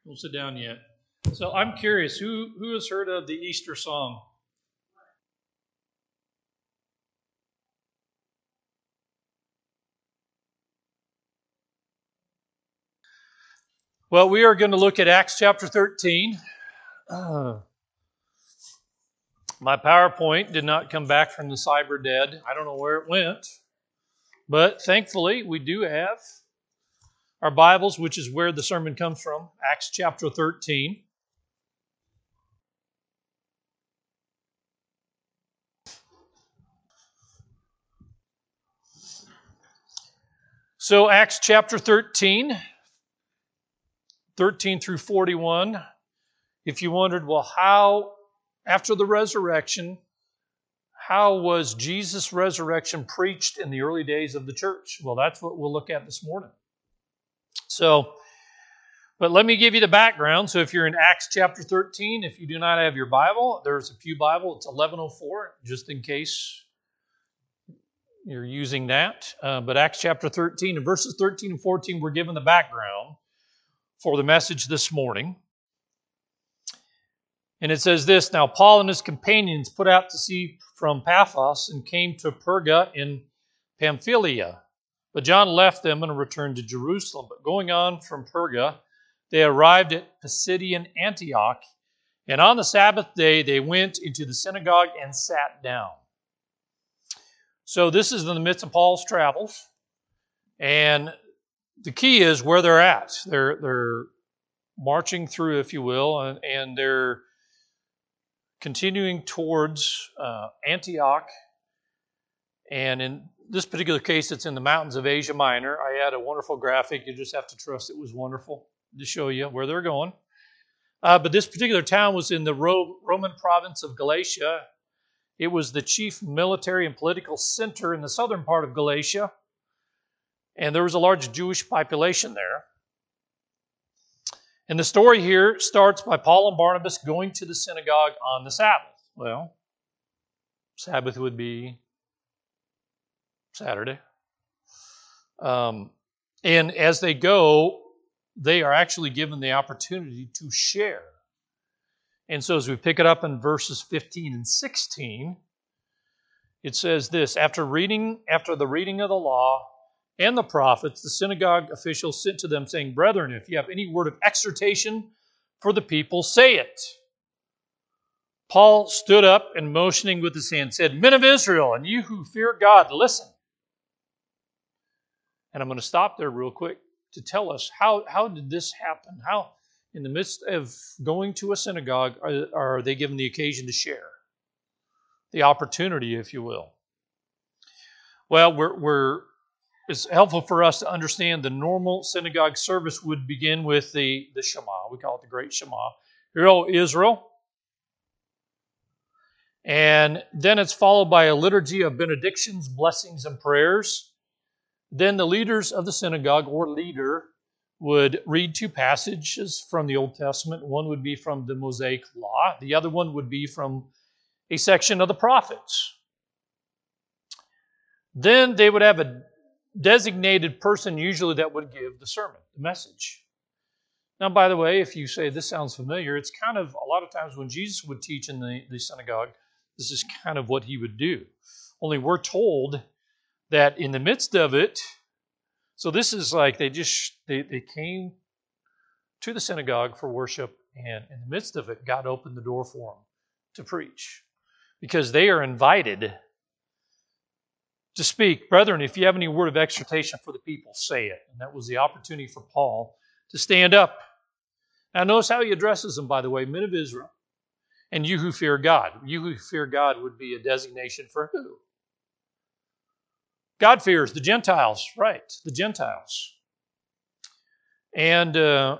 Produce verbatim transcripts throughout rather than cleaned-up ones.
Don't sit down yet. So I'm curious, who, who has heard of the Easter song? Well, we are going to look at Acts chapter thirteen. Uh, my PowerPoint did not come back from the cyber dead. I don't know where it went. But thankfully, we do have our Bibles, which is where the sermon comes from, Acts chapter thirteen. So Acts chapter thirteen, thirteen through forty-one. If you wondered, well, how, after the resurrection, how was Jesus' resurrection preached in the early days of the church? Well, that's what we'll look at this morning. So, but let me give you the background. So if you're in Acts chapter thirteen, if you do not have your Bible, there's a Pew Bible. It's eleven oh four, just in case you're using that. Uh, but Acts chapter thirteen, and verses thirteen and fourteen, we're given the background for the message this morning. And it says this, "Now Paul and his companions put out to sea from Paphos and came to Perga in Pamphylia. But John left them and returned to Jerusalem. But going on from Perga, they arrived at Pisidian Antioch. And on the Sabbath day, they went into the synagogue and sat down." So this is in the midst of Paul's travels. And the key is where they're at. They're, they're marching through, if you will, and, and they're continuing towards uh, Antioch. And in this particular case, it's in the mountains of Asia Minor. I had a wonderful graphic. You just have to trust it was wonderful to show you where they're going. Uh, but this particular town was in the Ro- Roman province of Galatia. It was the chief military and political center in the southern part of Galatia. And there was a large Jewish population there. And the story here starts by Paul and Barnabas going to the synagogue on the Sabbath. Well, Sabbath would be Saturday. Um, and as they go, they are actually given the opportunity to share. And so as we pick it up in verses fifteen and sixteen, it says this, after reading, after the reading of the law and the prophets, the synagogue officials sent to them, saying, "Brethren, if you have any word of exhortation for the people, say it." Paul stood up and motioning with his hand said, "Men of Israel, and you who fear God, listen." And I'm going to stop there real quick to tell us how, how did this happen? How, in the midst of going to a synagogue, are, are they given the occasion to share? The opportunity, if you will. Well, we're, we're it's helpful for us to understand the normal synagogue service would begin with the, the Shema. We call it the Great Shema. Hear, O Israel. And then it's followed by a liturgy of benedictions, blessings, and prayers. Then the leaders of the synagogue, or leader, would read two passages from the Old Testament. One would be from the Mosaic Law. The other one would be from a section of the prophets. Then they would have a designated person usually that would give the sermon, the message. Now, by the way, if you say this sounds familiar, it's kind of a lot of times when Jesus would teach in the, the synagogue, this is kind of what he would do. Only we're told that in the midst of it, so this is like they just, they, they came to the synagogue for worship, and in the midst of it, God opened the door for them to preach. Because they are invited to speak. "Brethren, if you have any word of exhortation for the people, say it." And that was the opportunity for Paul to stand up. Now notice how he addresses them, by the way, "Men of Israel, and you who fear God." You who fear God would be a designation for who? God fears the Gentiles, right, the Gentiles. And uh,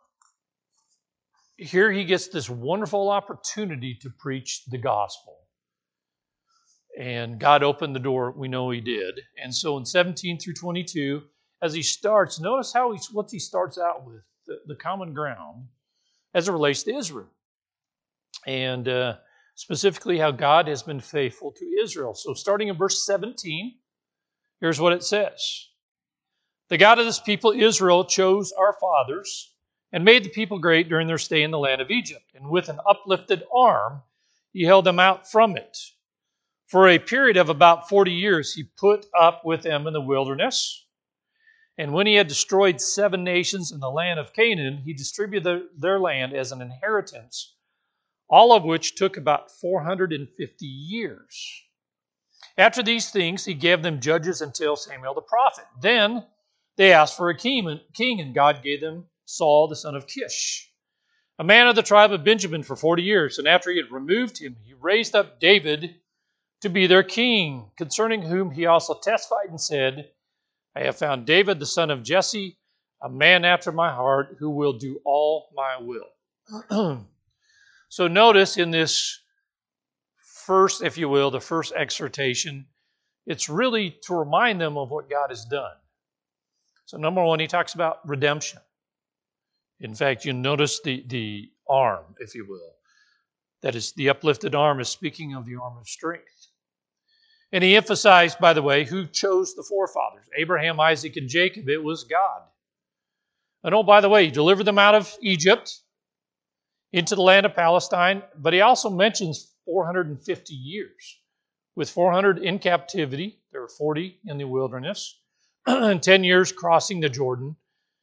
here he gets this wonderful opportunity to preach the gospel. And God opened the door, we know he did. And so in seventeen through twenty-two, as he starts, notice how he, what he starts out with, the, the common ground as it relates to Israel. And uh, specifically how God has been faithful to Israel. So starting in verse seventeen, here's what it says. "The God of this people, Israel, chose our fathers and made the people great during their stay in the land of Egypt. And with an uplifted arm, he held them out from it. For a period of about forty years, he put up with them in the wilderness. And when he had destroyed seven nations in the land of Canaan, he distributed their land as an inheritance, all of which took about four hundred fifty years. After these things, he gave them judges until Samuel the prophet. Then they asked for a king, and God gave them Saul the son of Kish, a man of the tribe of Benjamin, for forty years. And after he had removed him, he raised up David to be their king, concerning whom he also testified and said, I have found David the son of Jesse, a man after my heart, who will do all my will. So notice in this first, if you will, the first exhortation, it's really to remind them of what God has done. So number one, he talks about redemption. In fact, you notice the, the arm, if you will. That is, the uplifted arm is speaking of the arm of strength. And he emphasized, by the way, who chose the forefathers. Abraham, Isaac, and Jacob. It was God. And oh, by the way, he delivered them out of Egypt into the land of Palestine. But he also mentions four hundred fifty years. With four hundred in captivity, there were forty in the wilderness, and ten years crossing the Jordan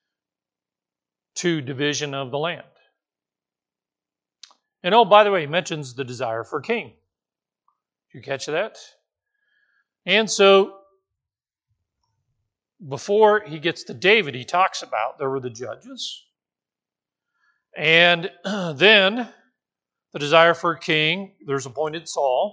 to division of the land. And oh, by the way, he mentions the desire for a king. Did you catch that? And so, before he gets to David, he talks about there were the judges. And then, the desire for a king, there's appointed Saul.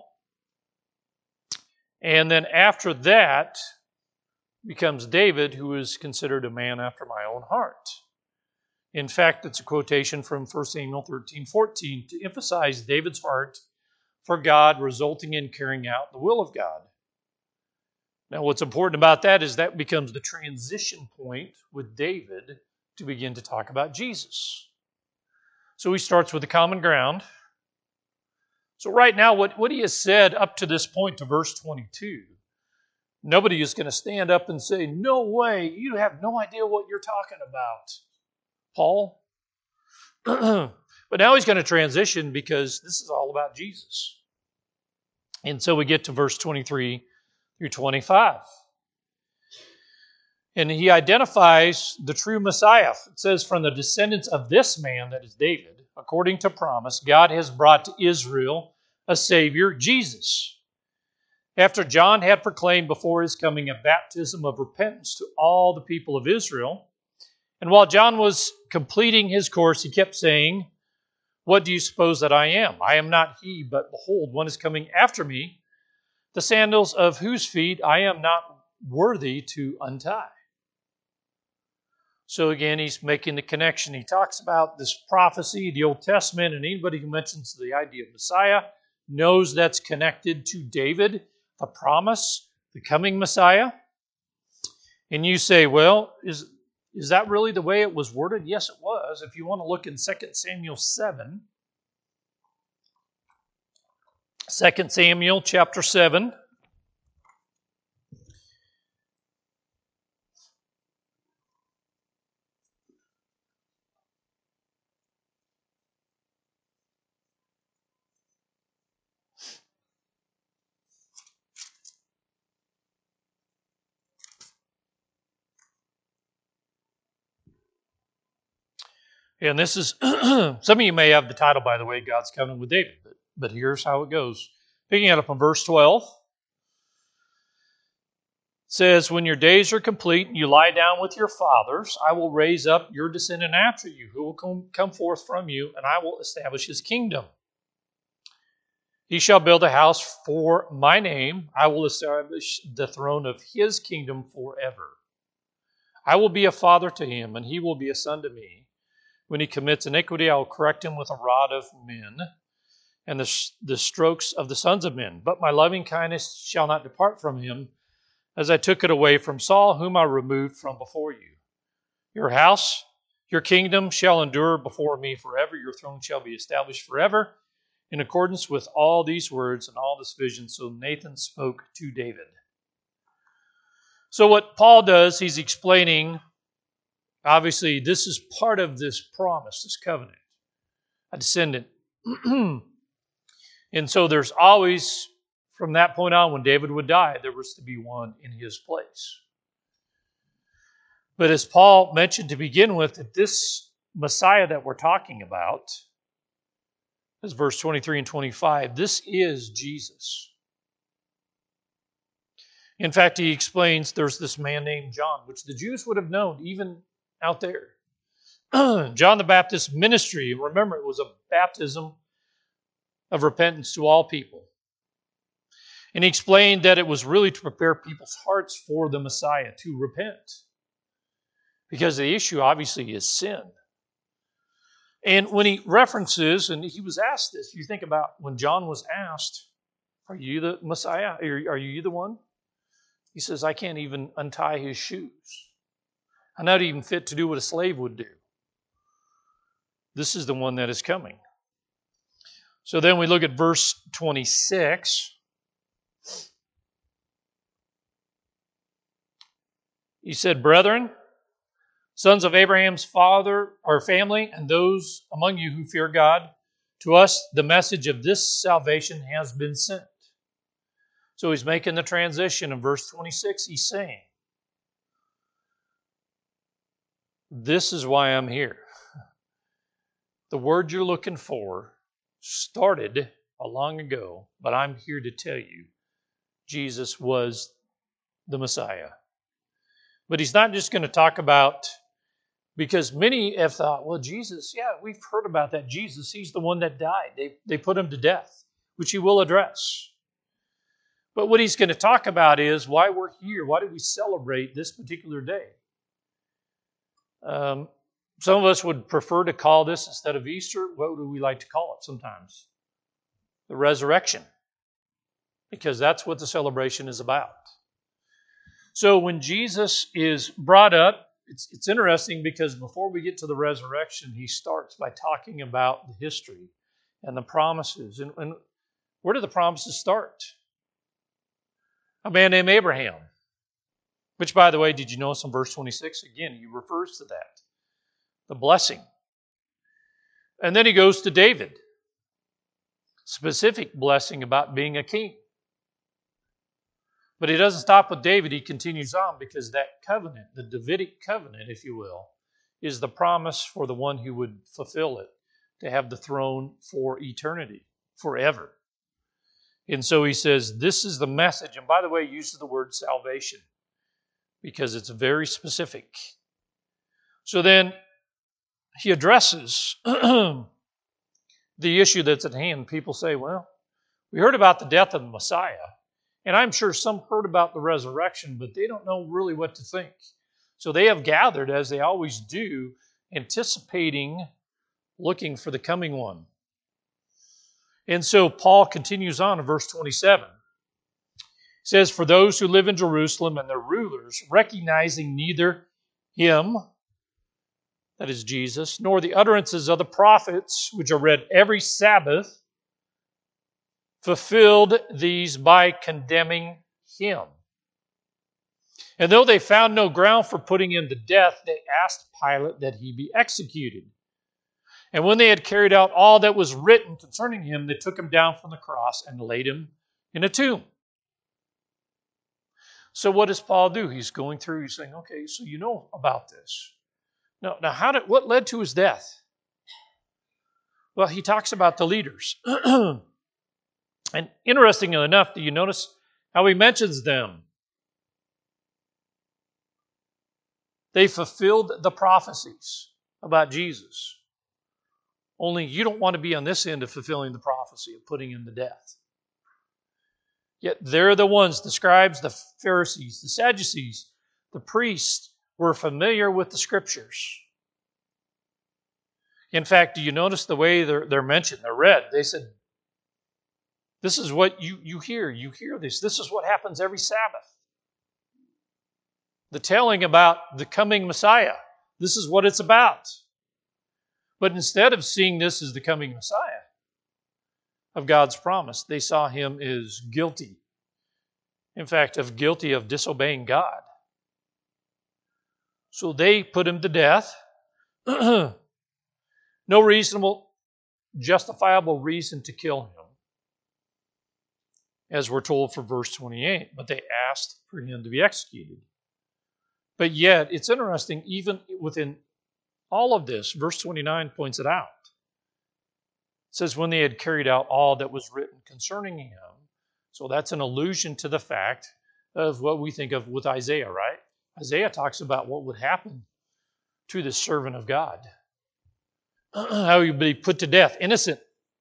And then after that, becomes David, who is considered a man after my own heart. In fact, it's a quotation from First Samuel thirteen fourteen to emphasize David's heart for God, resulting in carrying out the will of God. Now, what's important about that is that becomes the transition point with David to begin to talk about Jesus. So he starts with the common ground. So right now, what, what he has said up to this point to verse twenty-two, nobody is going to stand up and say, no way, you have no idea what you're talking about, Paul. But now he's going to transition because this is all about Jesus. And so we get to verse twenty-three through twenty-five. And he identifies the true Messiah. It says, from the descendants of this man, that is David, according to promise, God has brought to Israel a Savior, Jesus. After John had proclaimed before his coming a baptism of repentance to all the people of Israel, and while John was completing his course, he kept saying, what do you suppose that I am? I am not he, but behold, one is coming after me, the sandals of whose feet I am not worthy to untie. So again, he's making the connection. He talks about this prophecy, the Old Testament, and anybody who mentions the idea of Messiah knows that's connected to David, the promise, the coming Messiah. And you say, well, is, is that really the way it was worded? Yes, it was. If you want to look in Second Samuel seven, Second Samuel chapter seven. And this is, some of you may have the title, by the way, God's Covenant with David, but, but here's how it goes. Picking it up on verse twelve, it says, when your days are complete and you lie down with your fathers, I will raise up your descendant after you, who will come, come forth from you, and I will establish his kingdom. He shall build a house for my name. I will establish the throne of his kingdom forever. I will be a father to him, and he will be a son to me. When he commits iniquity, I will correct him with a rod of men and the, the strokes of the sons of men. But my loving kindness shall not depart from him, as I took it away from Saul, whom I removed from before you. Your house, your kingdom shall endure before me forever. Your throne shall be established forever, in accordance with all these words and all this vision. So Nathan spoke to David. So what Paul does, he's explaining Obviously, this is part of this promise, this covenant, a descendant. And so there's always, from that point on, when David would die, there was to be one in his place. But as Paul mentioned to begin with, that this Messiah that we're talking about, as verse twenty-three and twenty-five, this is Jesus. In fact, he explains there's this man named John, which the Jews would have known even out there. John the Baptist's ministry, remember, it was a baptism of repentance to all people. And he explained that it was really to prepare people's hearts for the Messiah, to repent. Because the issue, obviously, is sin. And when he references, and he was asked this, you think about when John was asked, are you the Messiah? Are you the one? He says, I can't even untie his shoes. I'm not even fit to do what a slave would do. This is the one that is coming. So then we look at verse twenty-six. He said, brethren, sons of Abraham's father or family, and those among you who fear God, to us the message of this salvation has been sent. So he's making the transition in verse twenty-six. He's saying, this is why I'm here. The word you're looking for started a long ago, but I'm here to tell you Jesus was the Messiah. But he's not just going to talk about, because many have thought, well, Jesus, yeah, we've heard about that Jesus. He's the one that died. They, they put him to death, which he will address. But what he's going to talk about is why we're here. Why do we celebrate this particular day? Um, some of us would prefer to call this, instead of Easter, what do we like to call it sometimes? The resurrection. Because that's what the celebration is about. So when Jesus is brought up, it's, it's interesting because before we get to the resurrection, he starts by talking about the history and the promises. And, and where do the promises start? A man named Abraham. Which, by the way, did you notice in verse twenty-six? Again, he refers to that. The blessing. And then he goes to David. Specific blessing about being a king. But he doesn't stop with David. He continues on because that covenant, the Davidic covenant, if you will, is the promise for the one who would fulfill it, to have the throne for eternity, forever. And so he says, this is the message. And by the way, he uses the word salvation because it's very specific. So then he addresses the issue that's at hand. People say, well, we heard about the death of the Messiah. And I'm sure some heard about the resurrection, but they don't know really what to think. So they have gathered, as they always do, anticipating, looking for the coming one. And so Paul continues on in verse twenty-seven. He says, for those who live in Jerusalem and their rulers, recognizing neither him, that is Jesus, nor the utterances of the prophets, which are read every Sabbath, fulfilled these by condemning him. And though they found no ground for putting him to death, they asked Pilate that he be executed. And when they had carried out all that was written concerning him, they took him down from the cross and laid him in a tomb. So what does Paul do? He's going through, he's saying, okay, so you know about this. Now, now how did, what led to his death? Well, he talks about the leaders. And interestingly enough, do you notice how he mentions them? They fulfilled the prophecies about Jesus. Only you don't want to be on this end of fulfilling the prophecy of putting him to death. Yet they're the ones, the scribes, the Pharisees, the Sadducees, the priests, were familiar with the Scriptures. In fact, do you notice the way they're, they're mentioned? They're read. They said, this is what you, you hear. You hear this. This is what happens every Sabbath. The telling about the coming Messiah. This is what it's about. But instead of seeing this as the coming Messiah of God's promise, they saw him as guilty. In fact, of guilty of disobeying God. So they put him to death. No reasonable, justifiable reason to kill him, as we're told for verse twenty-eight, but they asked for him to be executed. But yet, it's interesting, even within all of this, verse twenty-nine points it out. It says, when they had carried out all that was written concerning him. So that's an allusion to the fact of what we think of with Isaiah, right? Isaiah talks about what would happen to this servant of God. How he would be put to death, innocent.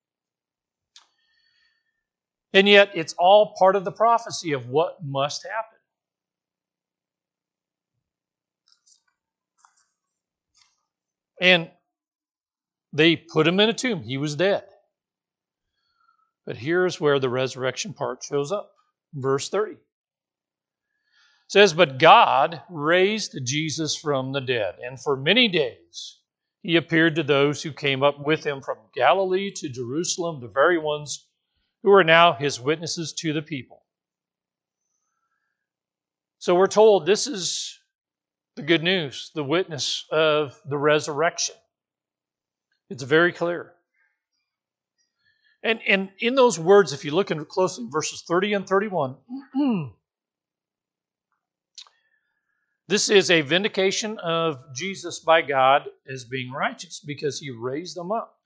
And yet, it's all part of the prophecy of what must happen. And they put him in a tomb. He was dead. But here's where the resurrection part shows up. Verse thirty. It says, but God raised Jesus from the dead, and for many days he appeared to those who came up with him from Galilee to Jerusalem, the very ones who are now his witnesses to the people. So we're told this is the good news, the witness of the resurrection. It's very clear. And, and in those words, if you look closely, verses thirty and thirty-one, this is a vindication of Jesus by God as being righteous because he raised them up.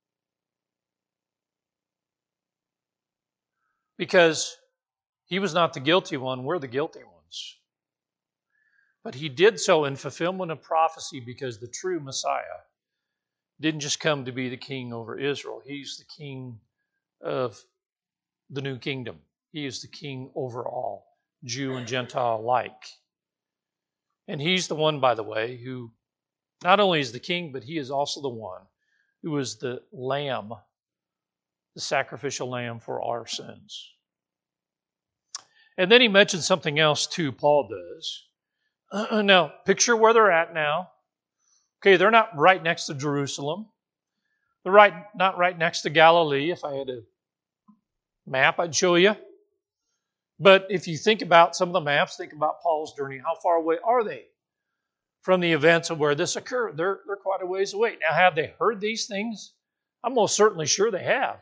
Because he was not the guilty one, we're the guilty ones. But he did so in fulfillment of prophecy because the true Messiah didn't just come to be the king over Israel. He's the king of the new kingdom. He is the king over all, Jew and Gentile alike. And he's the one, by the way, who not only is the king, but he is also the one who is the lamb, the sacrificial lamb for our sins. And then he mentions something else too, Paul does. Uh, now, picture where they're at now. Okay, they're not right next to Jerusalem. They're right, not right next to Galilee. If I had a map, I'd show you. But if you think about some of the maps, think about Paul's journey. How far away are they from the events of where this occurred? They're, they're quite a ways away. Now, have they heard these things? I'm most certainly sure they have.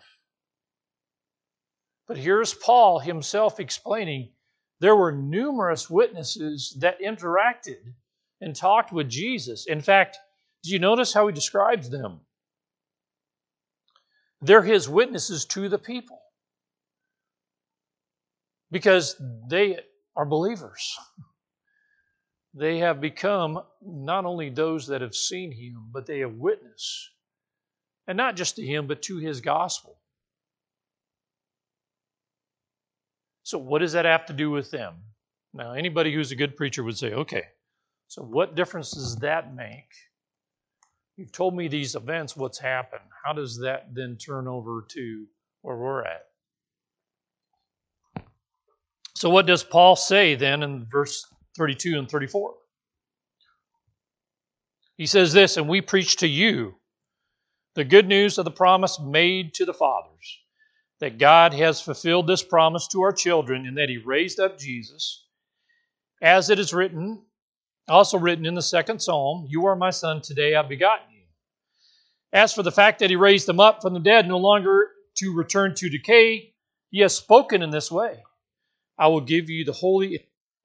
But here's Paul himself explaining there were numerous witnesses that interacted and talked with Jesus. In fact, did you notice how he describes them? They're his witnesses to the people because they are believers. They have become not only those that have seen him, but they have witnessed. And not just to him, but to his gospel. So what does that have to do with them? Now, anybody who's a good preacher would say, okay, so what difference does that make? You've told me these events, what's happened. How does that then turn over to where we're at? So what does Paul say then in verse thirty-two and thirty-four? He says this, and we preach to you the good news of the promise made to the fathers, that God has fulfilled this promise to our children and that he raised up Jesus, as it is written, also written in the second psalm, you are my son, today I've begotten you. As for the fact that he raised them up from the dead, no longer to return to decay, he has spoken in this way. I will give you the holy...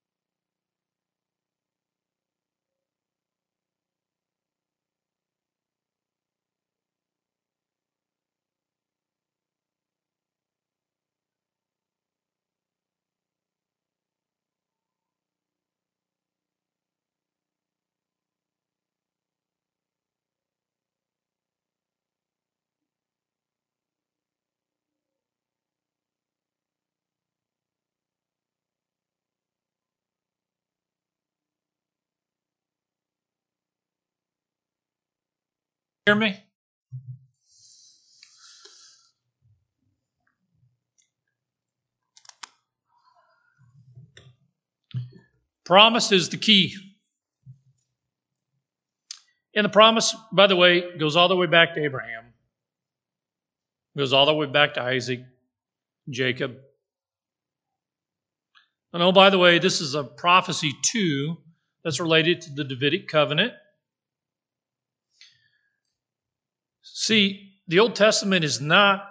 Hear me? Promise is the key. And the promise, by the way, goes all the way back to Abraham. Goes all the way back to Isaac, Jacob. And oh, by the way, this is a prophecy too that's related to the Davidic covenant. See, the Old Testament is not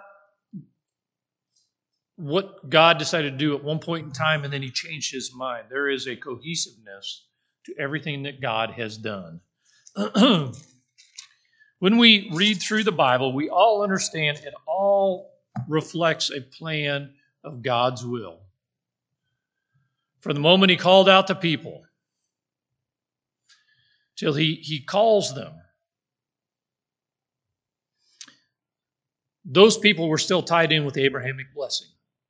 what God decided to do at one point in time and then he changed his mind. There is a cohesiveness to everything that God has done. When we read through the Bible, we all understand it all reflects a plan of God's will. From the moment he called out the people till he, he calls them, those people were still tied in with the Abrahamic blessing.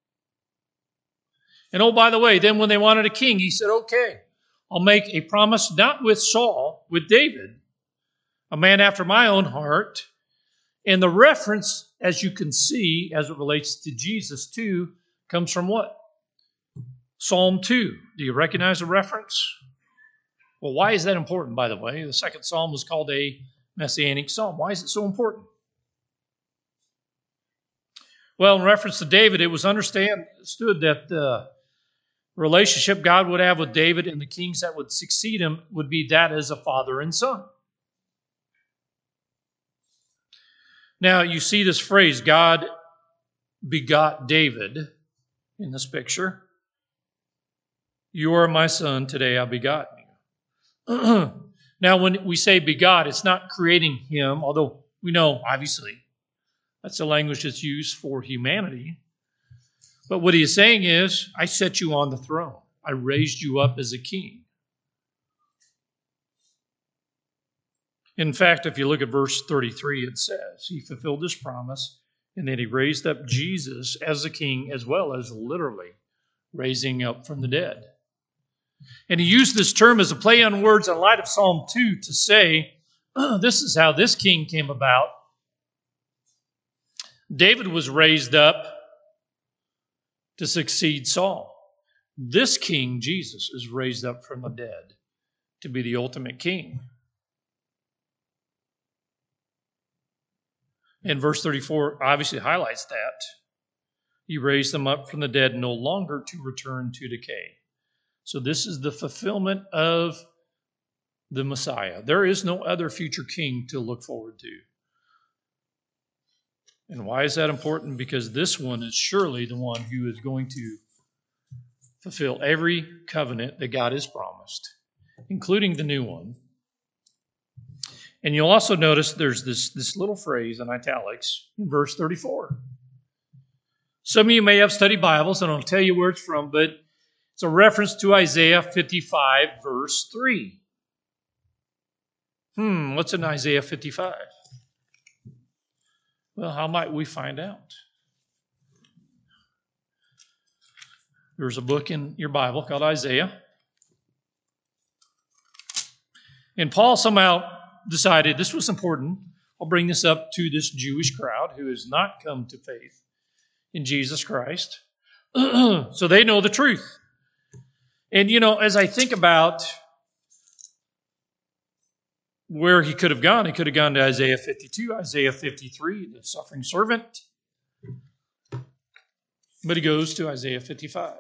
And oh, by the way, then when they wanted a king, he said, okay, I'll make a promise not with Saul, with David, a man after my own heart. And the reference, as you can see, as it relates to Jesus too, comes from what? Psalm two. Do you recognize the reference? Well, why is that important, by the way? The second psalm was called a messianic psalm. Why is it so important? Well, in reference to David, it was understood that the relationship God would have with David and the kings that would succeed him would be that as a father and son. Now, you see this phrase, God begot David, in this picture. You are my son, today I begot you. Now, when we say begot, it's not creating him, although we know, obviously, that's the language that's used for humanity. But what he is saying is, I set you on the throne. I raised you up as a king. In fact, if you look at verse thirty-three, it says, he fulfilled his promise, and then he raised up Jesus as a king, as well as literally raising up from the dead. And he used this term as a play on words in light of Psalm two to say, oh, this is how this king came about. David was raised up to succeed Saul. This king, Jesus, is raised up from the dead to be the ultimate king. And verse thirty-four obviously highlights that. He raised them up from the dead, no longer to return to decay. So this is the fulfillment of the Messiah. There is no other future king to look forward to. And why is that important? Because this one is surely the one who is going to fulfill every covenant that God has promised, including the new one. And you'll also notice there's this, this little phrase in italics in verse thirty-four. Some of you may have studied Bibles, and I'll tell you where it's from, but it's a reference to Isaiah fifty-five, verse three. Hmm, what's in Isaiah fifty-five? Well, how might we find out? There's a book in your Bible called Isaiah. And Paul somehow decided this was important. I'll bring this up to this Jewish crowd who has not come to faith in Jesus Christ. So they know the truth. And, you know, as I think about where he could have gone, he could have gone to Isaiah fifty-two, Isaiah fifty-three, the suffering servant. But he goes to Isaiah fifty-five.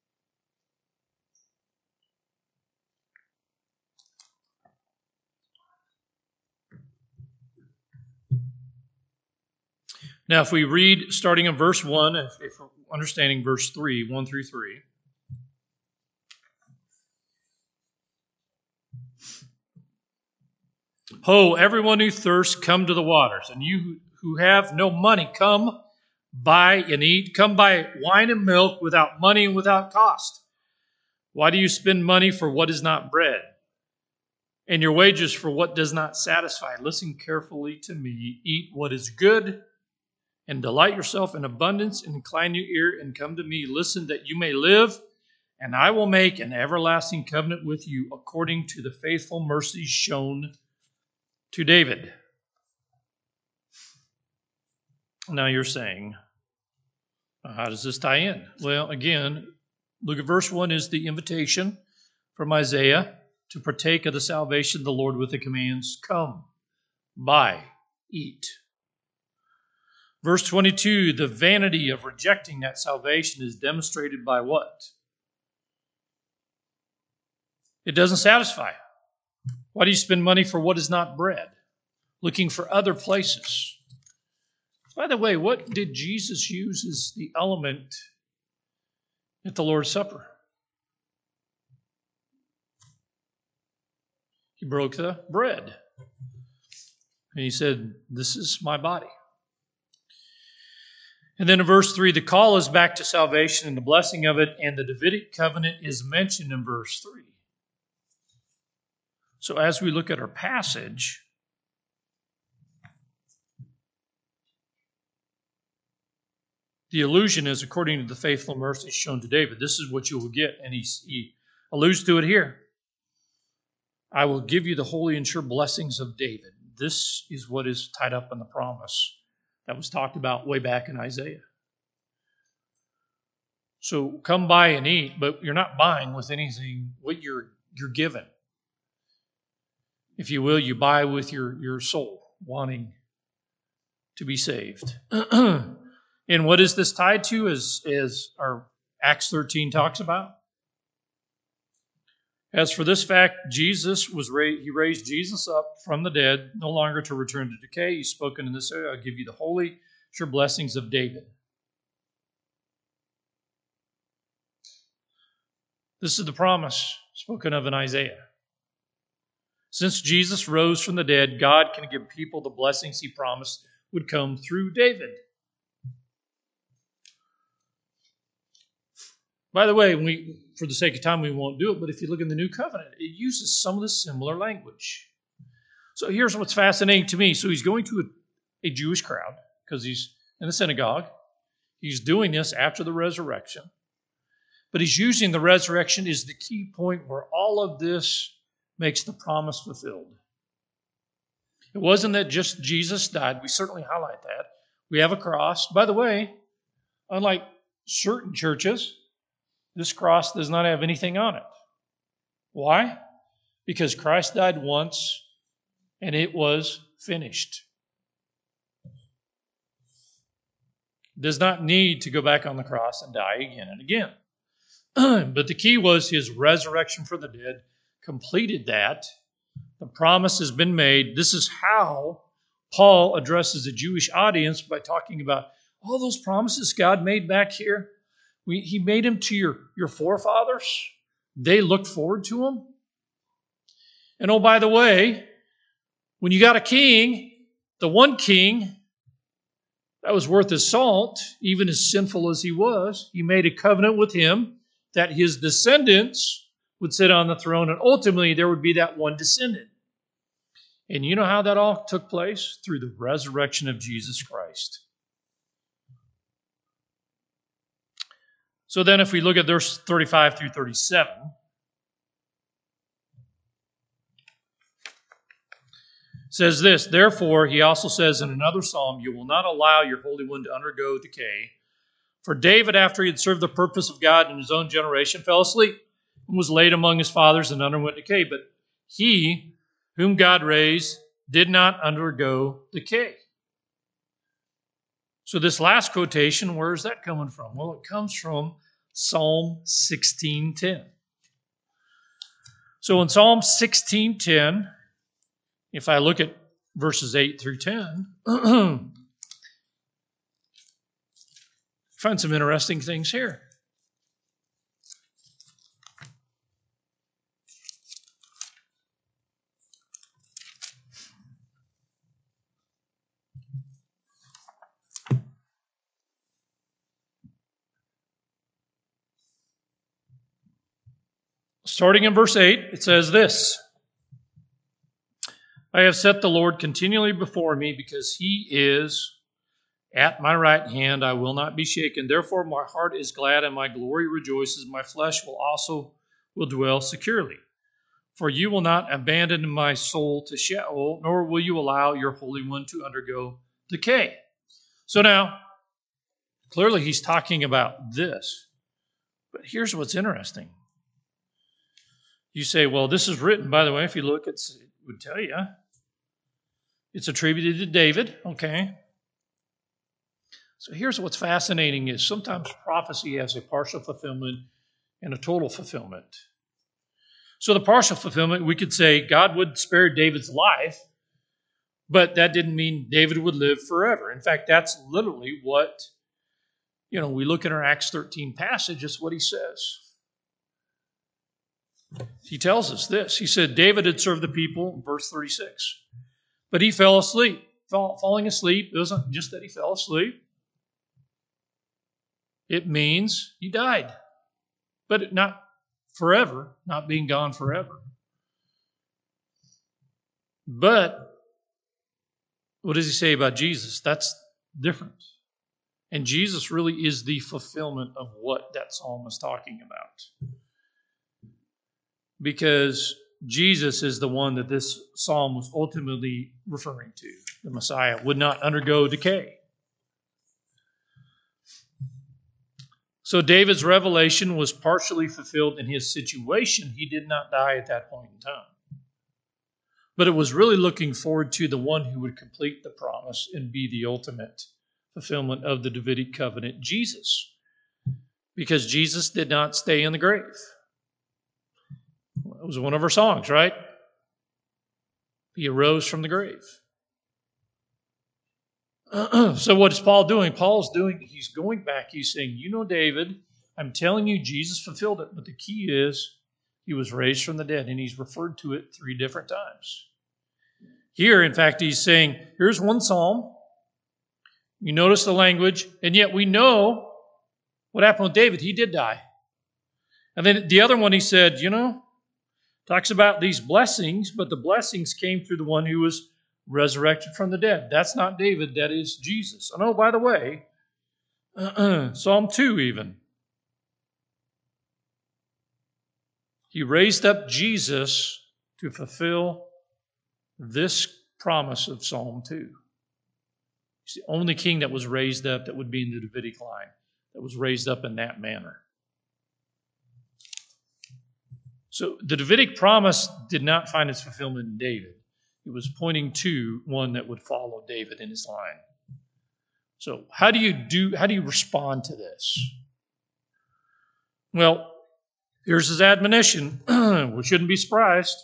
Now, if we read starting in verse one, if, if we're understanding verse three, one through three. Ho, everyone who thirsts, come to the waters. And you who have no money, come buy and eat. Come buy wine and milk without money and without cost. Why do you spend money for what is not bread, and your wages for what does not satisfy? Listen carefully to me. Eat what is good, and delight yourself in abundance, and incline your ear and come to me. Listen that you may live, and I will make an everlasting covenant with you according to the faithful mercies shown to David. Now you're saying, how does this tie in? Well, again, look at verse one is the invitation from Isaiah to partake of the salvation of the Lord with the commands, come, buy, eat. Verse twenty-two, the vanity of rejecting that salvation is demonstrated by what? It doesn't satisfy. Why do you spend money for what is not bread? Looking for other places. By the way, what did Jesus use as the element at the Lord's Supper? He broke the bread. And he said, "This is my body." And then in verse three, the call is back to salvation and the blessing of it, and the Davidic covenant is mentioned in verse three. So as we look at our passage, the allusion is according to the faithful mercy shown to David. This is what you will get, and he, he alludes to it here. I will give you the holy and sure blessings of David. This is what is tied up in the promise that was talked about way back in Isaiah. So come buy and eat, but you're not buying with anything what you're you're given. If you will, you buy with your, your soul, wanting to be saved. And what is this tied to, as, as our Acts thirteen talks about? As for this fact, Jesus was raised, he raised Jesus up from the dead, no longer to return to decay. He's spoken in this area. I'll give you the holy, sure blessings of David. This is the promise spoken of in Isaiah. Since Jesus rose from the dead, God can give people the blessings he promised would come through David. By the way, we, for the sake of time, we won't do it, but if you look in the New Covenant, it uses some of the similar language. So here's what's fascinating to me. So he's going to a, a Jewish crowd because he's in the synagogue. He's doing this after the resurrection. But he's using the resurrection as the key point where all of this makes the promise fulfilled. It wasn't that just Jesus died. We certainly highlight that. We have a cross. By the way, unlike certain churches, this cross does not have anything on it. Why? Because Christ died once and it was finished. Does not need to go back on the cross and die again and again. But the key was his resurrection from the dead completed that. The promise has been made. This is how Paul addresses the Jewish audience by talking about all those promises God made back here. We, he made them to your, your forefathers. They looked forward to them. And oh, by the way, when you got a king, the one king that was worth his salt, even as sinful as he was, he made a covenant with him that his descendants would sit on the throne, and ultimately there would be that one descendant. And you know how that all took place? Through the resurrection of Jesus Christ. So then if we look at verse thirty-five through thirty-seven, it says this, therefore, he also says in another psalm, you will not allow your Holy One to undergo decay. For David, after he had served the purpose of God in his own generation, fell asleep and was laid among his fathers and underwent decay. But he, whom God raised, did not undergo decay. So this last quotation, where is that coming from? Well, it comes from Psalm sixteen ten. So in Psalm sixteen ten, if I look at verses eight through ten, find some interesting things here. Starting in verse eight, it says this, I have set the Lord continually before me because he is at my right hand. I will not be shaken. Therefore, my heart is glad and my glory rejoices. My flesh will also will dwell securely. For you will not abandon my soul to Sheol, nor will you allow your Holy One to undergo decay. So now, clearly he's talking about this. But here's what's interesting. You say, well, this is written, by the way, if you look, it's, it would tell you. It's attributed to David, okay. So here's what's fascinating is sometimes prophecy has a partial fulfillment and a total fulfillment. So the partial fulfillment, we could say God would spare David's life, but that didn't mean David would live forever. In fact, that's literally what, you know, we look at our Acts thirteen passage, it's what he says. He tells us this. He said, David had served the people, in verse thirty-six, but he fell asleep. Fall, falling asleep, it wasn't just that he fell asleep. It means he died, but not forever, not being gone forever. But what does he say about Jesus? That's different. And Jesus really is the fulfillment of what that psalm is talking about. Because Jesus is the one that this psalm was ultimately referring to. The Messiah would not undergo decay. So David's revelation was partially fulfilled in his situation. He did not die at that point in time. But it was really looking forward to the one who would complete the promise and be the ultimate fulfillment of the Davidic covenant, Jesus. Because Jesus did not stay in the grave. It was one of our songs, right? He arose from the grave. So what is Paul doing? Paul's doing, he's going back, he's saying, you know, David, I'm telling you, Jesus fulfilled it, but the key is he was raised from the dead, and he's referred to it three different times. Here, in fact, he's saying, here's one psalm. You notice the language, and yet we know what happened with David. He did die. And then the other one, he said, you know, talks about these blessings, but the blessings came through the one who was resurrected from the dead. That's not David, that is Jesus. And oh, by the way, uh-uh, Psalm two even. He raised up Jesus to fulfill this promise of Psalm two. He's the only king that was raised up that would be in the Davidic line, that was raised up in that manner. So the Davidic promise did not find its fulfillment in David. It was pointing to one that would follow David in his line. So how do you do, how do you respond to this? Well, here's his admonition. We shouldn't be surprised.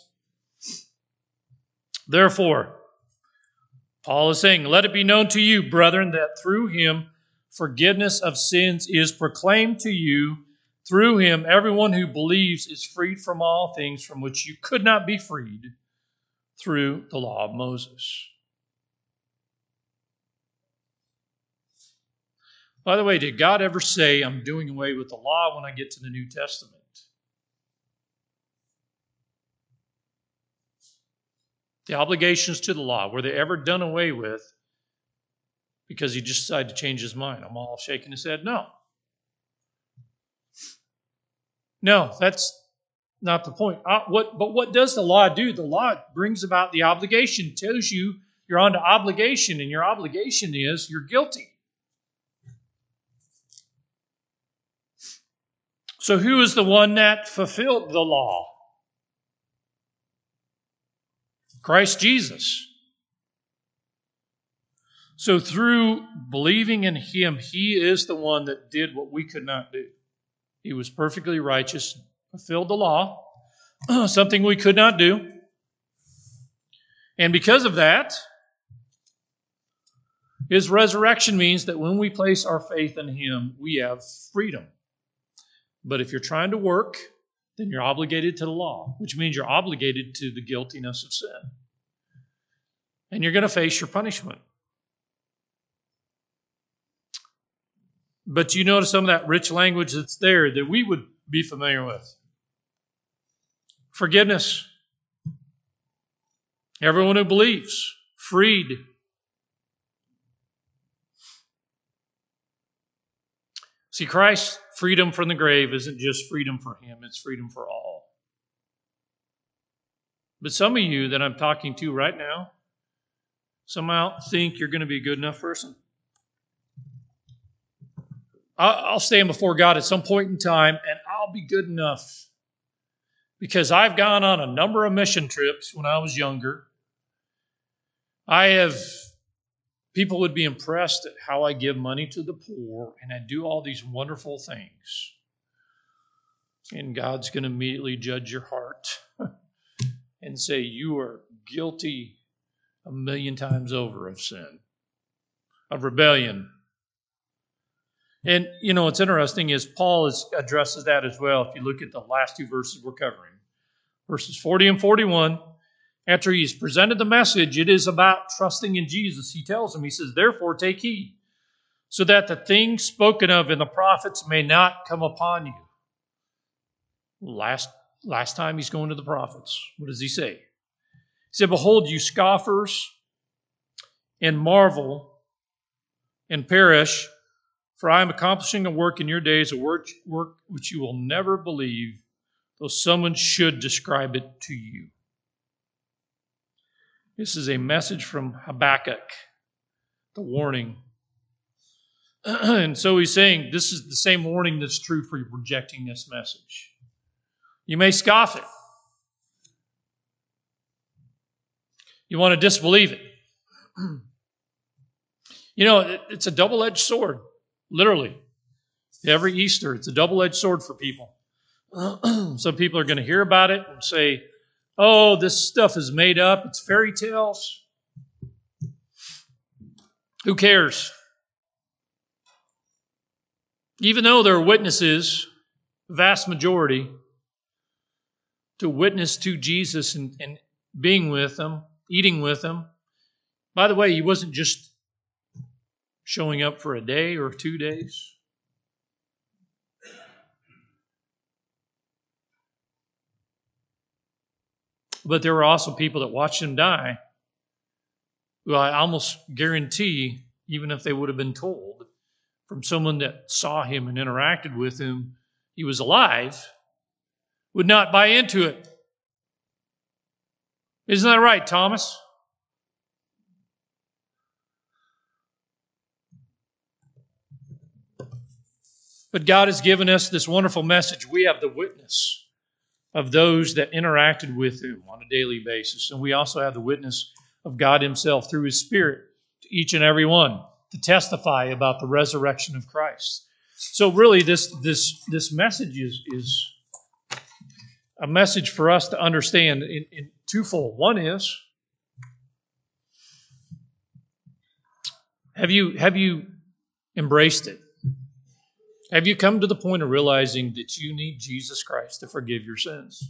Therefore, Paul is saying, let it be known to you, brethren, that through him forgiveness of sins is proclaimed to you. Through him, everyone who believes is freed from all things from which you could not be freed through the law of Moses. By the way, did God ever say, I'm doing away with the law when I get to the New Testament? The obligations to the law, were they ever done away with because he just decided to change his mind? I'm all shaking his head. No. No, that's not the point. Uh, what, but what does the law do? The law brings about the obligation, tells you you're on to obligation, and your obligation is you're guilty. So who is the one that fulfilled the law? Christ Jesus. So through believing in him, he is the one that did what we could not do. He was perfectly righteous, fulfilled the law, something we could not do. And because of that, his resurrection means that when we place our faith in him, we have freedom. But if you're trying to work, then you're obligated to the law, which means you're obligated to the guiltiness of sin. And you're going to face your punishment. But you notice some of that rich language that's there that we would be familiar with. Forgiveness. Everyone who believes, freed. See, Christ's freedom from the grave isn't just freedom for him, it's freedom for all. But some of you that I'm talking to right now somehow think you're going to be a good enough person. I'll stand before God at some point in time and I'll be good enough because I've gone on a number of mission trips when I was younger. I have, people would be impressed at how I give money to the poor and I do all these wonderful things. And God's going to immediately judge your heart and say, you are guilty a million times over of sin, of rebellion. And, you know, what's interesting is Paul is, addresses that as well. If you look at the last two verses we're covering, verses forty and forty-one, after he's presented the message, it is about trusting in Jesus. He tells them, he says, therefore take heed, so that the things spoken of in the prophets may not come upon you. Last, last time he's going to the prophets. What does he say? He said, behold, you scoffers, and marvel, and perish, for I am accomplishing a work in your days, a work, work which you will never believe, though someone should describe it to you. This is a message from Habakkuk, the warning. And so he's saying this is the same warning that's true for you rejecting this message. You may scoff it. You want to disbelieve it. You know, it's a double-edged sword, literally. Every Easter, it's a double-edged sword for people. Some people are going to hear about it and say, oh, this stuff is made up. It's fairy tales. Who cares? Even though there are witnesses, vast majority, to witness to Jesus and, and being with him, eating with him. By the way, he wasn't just showing up for a day or two days. But there were also people that watched him die, who I almost guarantee, even if they would have been told from someone that saw him and interacted with him, he was alive, would not buy into it. Isn't that right, Thomas? But God has given us this wonderful message. We have the witness of those that interacted with him on a daily basis. And we also have the witness of God himself through his Spirit to each and every one to testify about the resurrection of Christ. So really this, this, this message is, is a message for us to understand in, in twofold. One is, have you, have you embraced it? Have you come to the point of realizing that you need Jesus Christ to forgive your sins?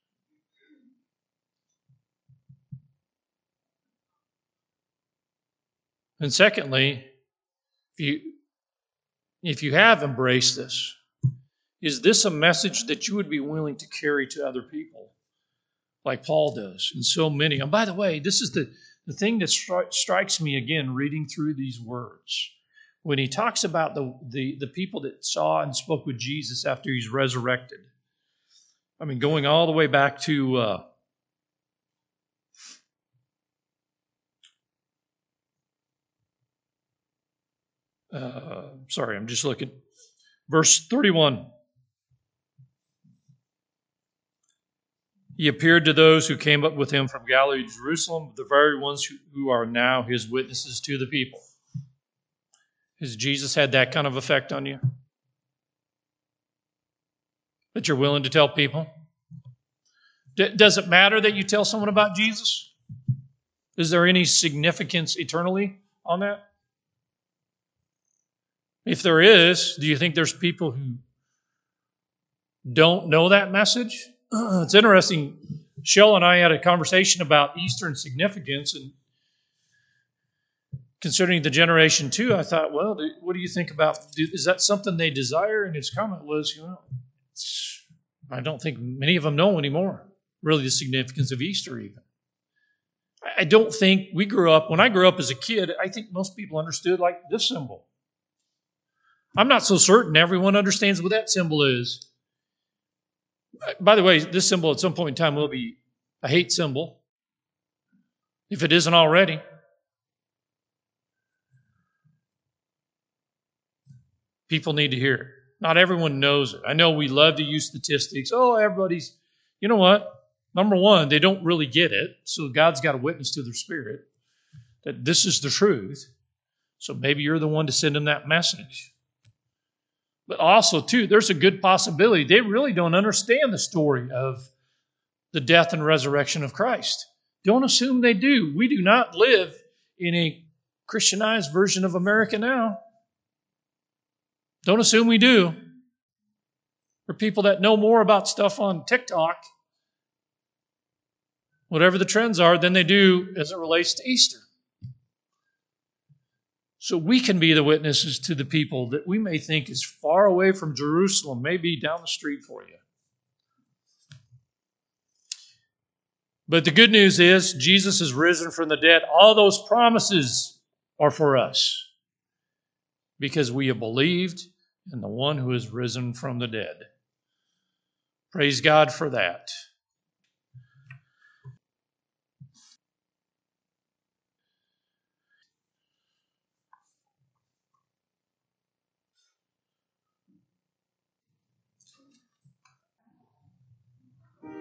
And secondly, if you, if you have embraced this, is this a message that you would be willing to carry to other people like Paul does and so many? And by the way, this is the, the thing that stri- strikes me again reading through these words. When he talks about the, the, the people that saw and spoke with Jesus after he's resurrected. I mean, going all the way back to uh, uh, sorry, I'm just looking. Verse thirty-one. He appeared to those who came up with him from Galilee to Jerusalem, the very ones who, who are now his witnesses to the people. Has Jesus had that kind of effect on you? That you're willing to tell people? D- does it matter that you tell someone about Jesus? Is there any significance eternally on that? If there is, do you think there's people who don't know that message? Uh, it's interesting. Shell and I had a conversation about Eastern significance, and considering the generation two, I thought, well, do, what do you think about, do, is that something they desire? And his comment was, you know, it's, I don't think many of them know anymore, really the significance of Easter even. I, I don't think we grew up, when I grew up as a kid, I think most people understood like this symbol. I'm not so certain everyone understands what that symbol is. By the way, this symbol at some point in time will be a hate symbol, if it isn't already. People need to hear it. Not everyone knows it. I know we love to use statistics. Oh, everybody's, you know what? Number one, they don't really get it. So God's got a witness to their spirit that this is the truth. So maybe you're the one to send them that message. But also, too, there's a good possibility they really don't understand the story of the death and resurrection of Christ. Don't assume they do. We do not live in a Christianized version of America now. Don't assume we do. For people that know more about stuff on TikTok, whatever the trends are, than they do as it relates to Easter. So we can be the witnesses to the people that we may think is far away from Jerusalem, maybe down the street for you. But the good news is Jesus is risen from the dead. All those promises are for us because we have believed in the one who is risen from the dead. Praise God for that.